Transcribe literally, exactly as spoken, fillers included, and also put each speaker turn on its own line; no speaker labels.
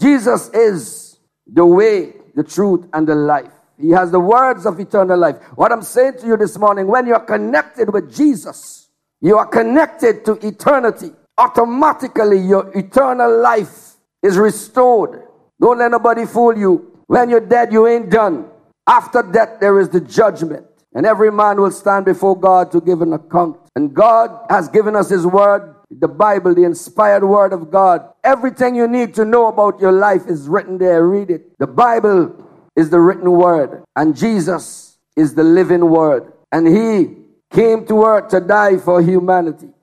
Jesus is the way, the truth, and the life. He has the words of eternal life. What I'm saying to you this morning, when you're connected with Jesus, you are connected to eternity. Automatically, your eternal life is restored. Don't let nobody fool you. When you're dead, you ain't done. After death, there is the judgment. And every man will stand before God to give an account. And God has given us His word, the Bible, the inspired word of God. Everything you need to know about your life is written there. Read it. The Bible is the written word. And Jesus is the living word. And He came to earth to die for humanity.